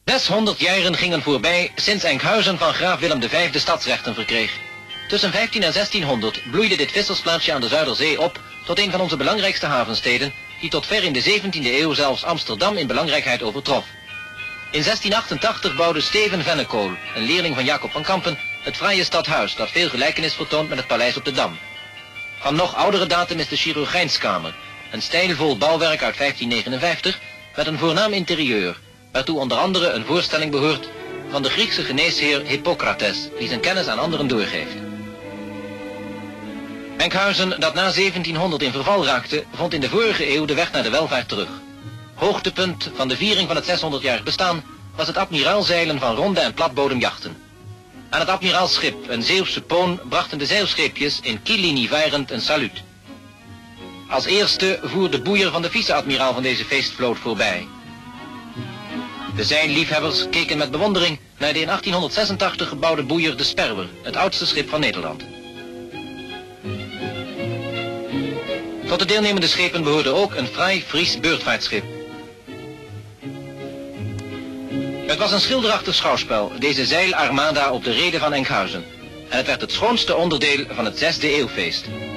600 jaren gingen voorbij sinds Enkhuizen van graaf Willem V de stadsrechten verkreeg. Tussen 15 en 1600 bloeide dit vissersplaatsje aan de Zuiderzee op tot een van onze belangrijkste havensteden, die tot ver in de 17e eeuw zelfs Amsterdam in belangrijkheid overtrof. In 1688 bouwde Steven Vennekool, een leerling van Jacob van Kampen, het fraaie stadhuis dat veel gelijkenis vertoont met het paleis op de Dam. Van nog oudere datum is de chirurgijnskamer, een stijlvol bouwwerk uit 1559 met een voornaam interieur, waartoe onder andere een voorstelling behoort van de Griekse geneesheer Hippocrates, die zijn kennis aan anderen doorgeeft. Enkhuizen, dat na 1700 in verval raakte, vond in de vorige eeuw de weg naar de welvaart terug. Hoogtepunt van de viering van het 600-jarig bestaan was het admiraalzeilen van ronde en platbodemjachten. Aan het admiraalsschip, een Zeeuwse poon, brachten de zeilscheepjes in kiellinie varend een saluut. Als eerste voer de boeier van de vice-admiraal van deze feestvloot voorbij. De zeilliefhebbers keken met bewondering naar de in 1886 gebouwde boeier de Sperwer, het oudste schip van Nederland. Tot de deelnemende schepen behoorde ook een fraai Fries beurtvaartschip. Het was een schilderachtig schouwspel, deze zeilarmada op de reede van Enkhuizen. En het werd het schoonste onderdeel van het 6e eeuwfeest.